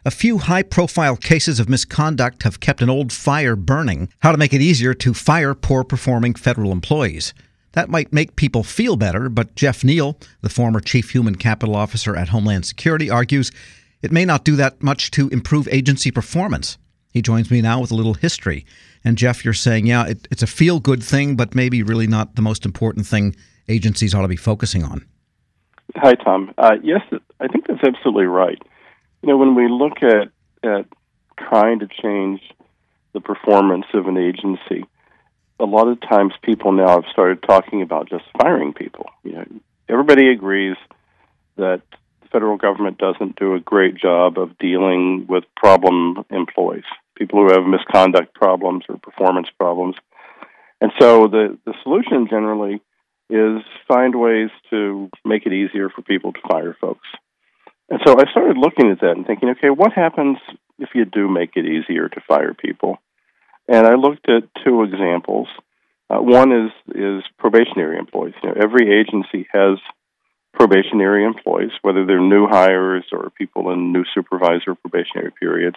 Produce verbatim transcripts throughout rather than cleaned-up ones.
A few high-profile cases of misconduct have kept an old fire burning: how to make it easier to fire poor-performing federal employees. That might make people feel better, but Jeff Neal, the former Chief Human Capital Officer at Homeland Security, argues it may not do that much to improve agency performance. He joins me now with a little history. And Jeff, you're saying, yeah, it, it's a feel-good thing, but maybe really not the most important thing agencies ought to be focusing on. Hi, Tom. Uh, yes, I think that's absolutely right. You know, when we look at, at trying to change the performance of an agency, a lot of times people now have started talking about just firing people. You know, everybody agrees that the federal government doesn't do a great job of dealing with problem employees, people who have misconduct problems or performance problems. And so the, the solution generally is find ways to make it easier for people to fire folks. And so I started looking at that and thinking, okay, what happens if you do make it easier to fire people? And I looked at two examples. Uh, one is is probationary employees. You know, every agency has probationary employees, whether they're new hires or people in new supervisor probationary periods.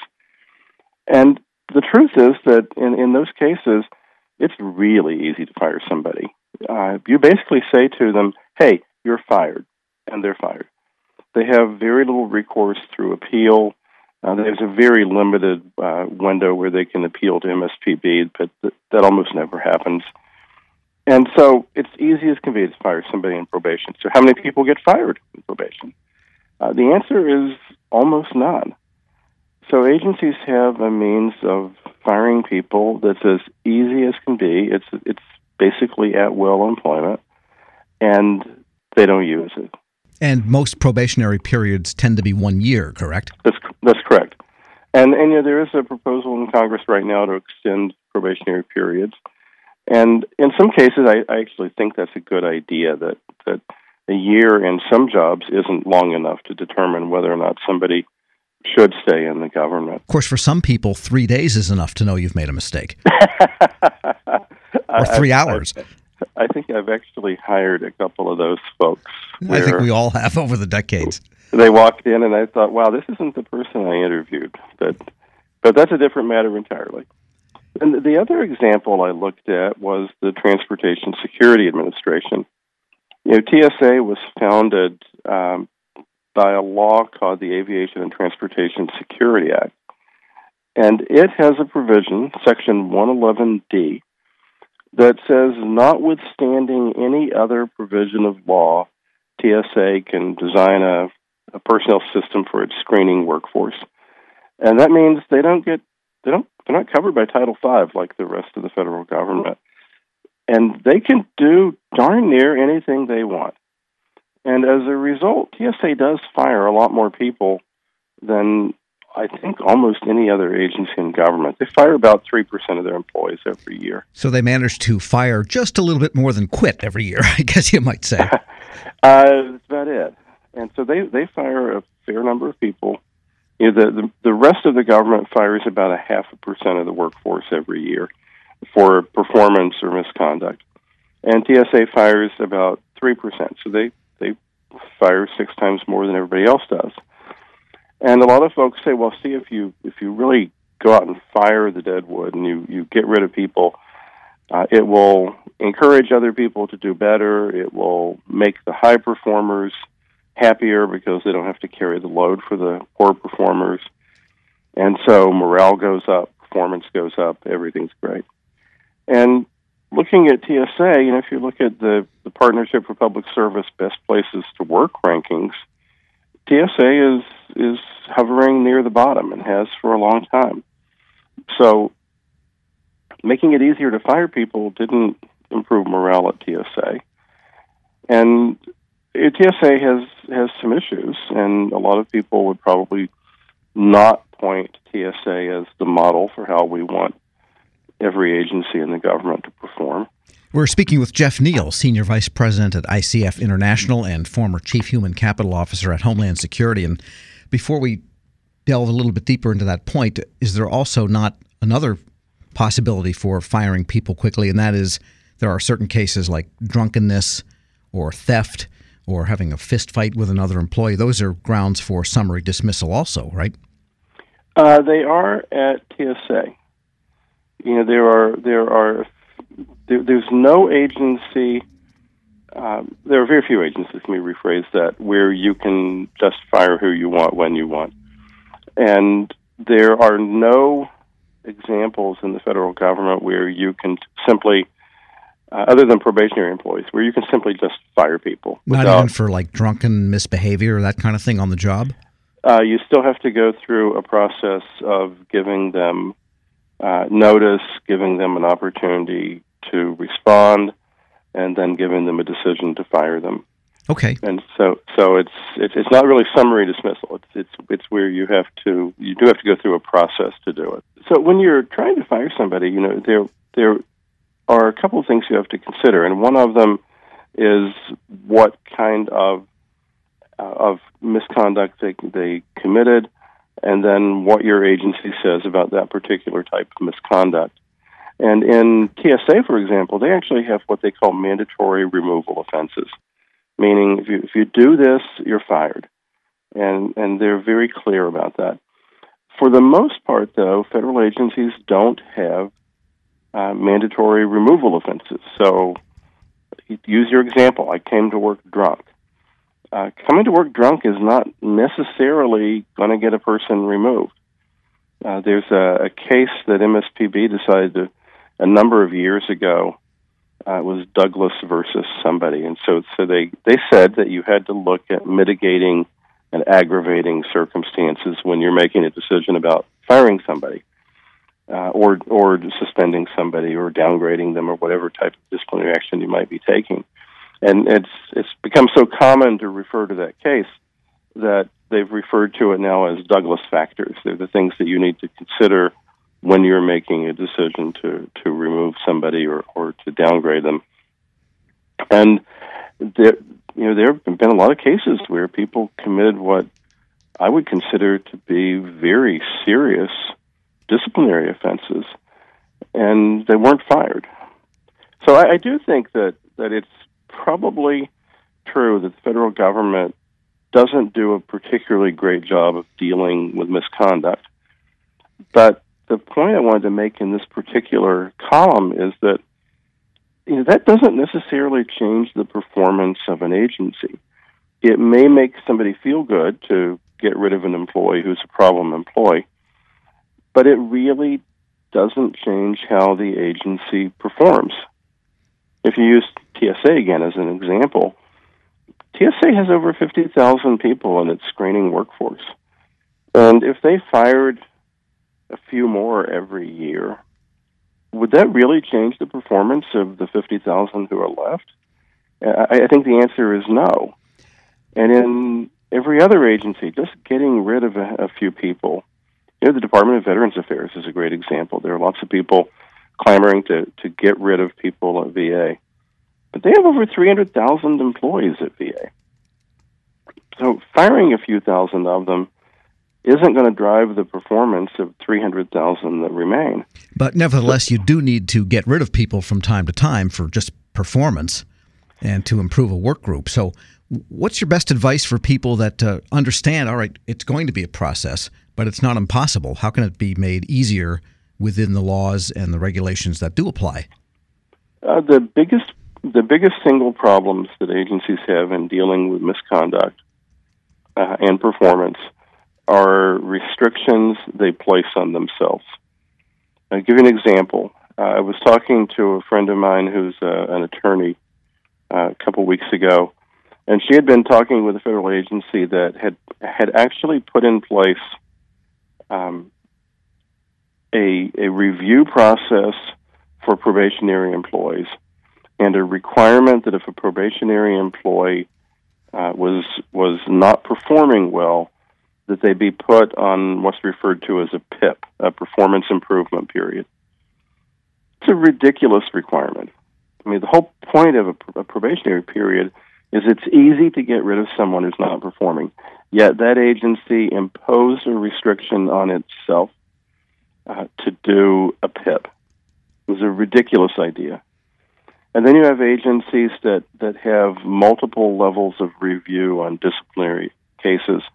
And the truth is that in, in those cases, it's really easy to fire somebody. Uh, you basically say to them, hey, you're fired, and they're fired. They have very little recourse through appeal. Uh, there's a very limited uh, window where they can appeal to M S P B, but th- that almost never happens. And so it's easy as can be to fire somebody in probation. So how many people get fired in probation? Uh, the answer is almost none. So agencies have a means of firing people that's as easy as can be. It's it's basically at-will employment, and they don't use it. And most probationary periods tend to be one year, correct? That's that's correct. And, and you know, there is a proposal in Congress right now to extend probationary periods. And in some cases, I, I actually think that's a good idea, that, that a year in some jobs isn't long enough to determine whether or not somebody should stay in the government. Of course, for some people, three days is enough to know you've made a mistake. Or three I, hours. I, I think I've actually hired a couple of those folks. I think we all have over the decades. They walked in and I thought, wow, this isn't the person I interviewed. But, but that's a different matter entirely. And the other example I looked at was the Transportation Security Administration. You know, T S A was founded um, by a law called the Aviation and Transportation Security Act. And it has a provision, Section one eleven D, that says, notwithstanding any other provision of law, T S A can design a, a personnel system for its screening workforce. And that means they don't get, they don't, they're not covered by Title five like the rest of the federal government. And they can do darn near anything they want. And as a result, T S A does fire a lot more people than I think almost any other agency in government. They fire about three percent of their employees every year. So they manage to fire just a little bit more than quit every year, I guess you might say. uh, that's about it. And so they, they fire a fair number of people. You know, the, the, the rest of the government fires about a half a percent of the workforce every year for performance or misconduct. And T S A fires about three percent. So they, they fire six times more than everybody else does. And a lot of folks say, well, see, if you if you really go out and fire the deadwood and you, you get rid of people, uh, it will encourage other people to do better. It will make the high performers happier because they don't have to carry the load for the poor performers. And so morale goes up, performance goes up, everything's great. And looking at T S A, you know, if you look at the, the Partnership for Public Service Best Places to Work rankings, T S A is is hovering near the bottom and has for a long time. So making it easier to fire people didn't improve morale at T S A. And T S A has, has some issues, and a lot of people would probably not point to T S A as the model for how we want every agency in the government to perform. We're speaking with Jeff Neal, Senior Vice President at I C F International and former Chief Human Capital Officer at Homeland Security. And before we delve a little bit deeper into that point, is there also not another possibility for firing people quickly, and that is there are certain cases like drunkenness or theft or having a fist fight with another employee. Those are grounds for summary dismissal also, right? Uh, they are at T S A. You know, there are there are there, there's no agency. Um, there are very few agencies. Let me rephrase that, where you can just fire who you want when you want, and there are no examples in the federal government where you can simply, uh, other than probationary employees, where you can simply just fire people. Not without, even for like drunken misbehavior or that kind of thing on the job? Uh, you still have to go through a process of giving them uh, notice, giving them an opportunity to respond, and then giving them a decision to fire them. Okay. And so, so it's it's it's not really summary dismissal. It's it's it's where you have to you do have to go through a process to do it. So when you're trying to fire somebody, you know there there are a couple of things you have to consider, and one of them is what kind of uh, of misconduct they they committed, and then what your agency says about that particular type of misconduct. And in T S A, for example, they actually have what they call mandatory removal offenses, meaning if you if you do this, you're fired, and and they're very clear about that. For the most part, though, federal agencies don't have uh, mandatory removal offenses. So, use your example. I came to work drunk. Uh, coming to work drunk is not necessarily going to get a person removed. Uh, there's a, a case that M S P B decided to, a number of years ago. Uh, it was Douglas versus somebody, and so so they they said that you had to look at mitigating and aggravating circumstances when you're making a decision about firing somebody, uh, or or suspending somebody, or downgrading them, or whatever type of disciplinary action you might be taking. And it's it's become so common to refer to that case that they've referred to it now as Douglas factors. They're the things that you need to consider when you're making a decision to, to remove somebody or, or to downgrade them. And there, you know, there have been a lot of cases where people committed what I would consider to be very serious disciplinary offenses, and they weren't fired. So I, I do think that, that it's probably true that the federal government doesn't do a particularly great job of dealing with misconduct. But the point I wanted to make in this particular column is that you know, that doesn't necessarily change the performance of an agency. It may make somebody feel good to get rid of an employee who's a problem employee, but it really doesn't change how the agency performs. If you use T S A again as an example, T S A has over fifty thousand people in its screening workforce. And if they fired a few more every year, would that really change the performance of the fifty thousand who are left? I, I think the answer is no. And in every other agency, just getting rid of a, a few people, you know, the Department of Veterans Affairs is a great example. There are lots of people clamoring to, to get rid of people at V A. But they have over three hundred thousand employees at V A. So firing a few thousand of them isn't going to drive the performance of three hundred thousand that remain. But nevertheless, you do need to get rid of people from time to time for just performance and to improve a work group. So what's your best advice for people that uh, understand, all right, it's going to be a process, but it's not impossible? How can it be made easier within the laws and the regulations that do apply? Uh, the biggest the biggest single problems that agencies have in dealing with misconduct uh, and performance are restrictions they place on themselves. I'll give you an example. Uh, I was talking to a friend of mine who's uh, an attorney uh, a couple weeks ago, and she had been talking with a federal agency that had had actually put in place um, a, a review process for probationary employees and a requirement that if a probationary employee uh, was was not performing well, that they be put on what's referred to as a P I P, a performance improvement period. It's a ridiculous requirement. I mean, the whole point of a, a probationary period is it's easy to get rid of someone who's not performing. Yet that agency imposed a restriction on itself uh, to do a P I P. It was a ridiculous idea. And then you have agencies that, that have multiple levels of review on disciplinary cases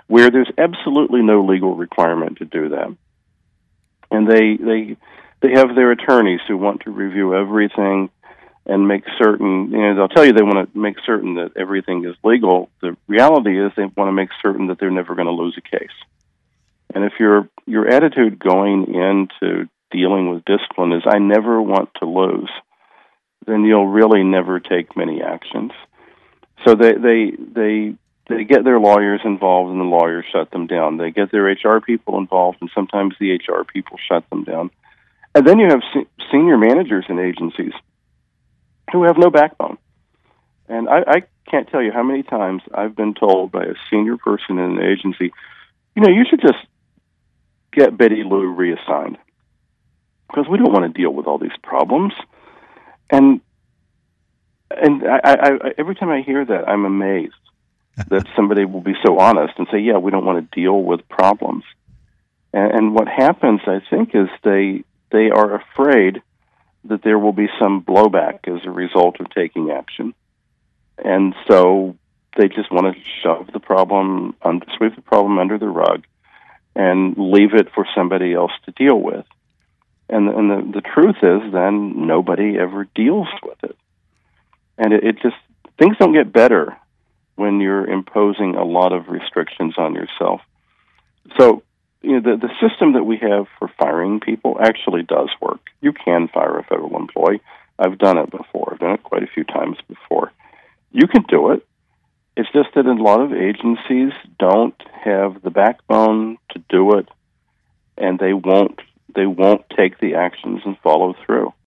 where there's absolutely no legal requirement to do that. And they they they have their attorneys who want to review everything and make certain, you know, they'll tell you they want to make certain that everything is legal. The reality is they want to make certain that they're never going to lose a case. And if your your attitude going into dealing with discipline is, I never want to lose, then you'll really never take many actions. So they they they they get their lawyers involved, and the lawyers shut them down. They get their H R people involved, and sometimes the H R people shut them down. And then you have se- senior managers in agencies who have no backbone. And I, I can't tell you how many times I've been told by a senior person in an agency, you know, you should just get Betty Lou reassigned because we don't want to deal with all these problems. And and I, I, I, every time I hear that, I'm amazed that somebody will be so honest and say, yeah, we don't want to deal with problems. And, and what happens, I think, is they they are afraid that there will be some blowback as a result of taking action. And so they just want to shove the problem, under, sweep the problem under the rug and leave it for somebody else to deal with. And, and the, the truth is then nobody ever deals with it. And it, it just, things don't get better when you're imposing a lot of restrictions on yourself. So, you know, the, the system that we have for firing people actually does work. You can fire a federal employee. I've done it before. I've done it quite a few times before. You can do it. It's just that a lot of agencies don't have the backbone to do it, and they won't they won't take the actions and follow through.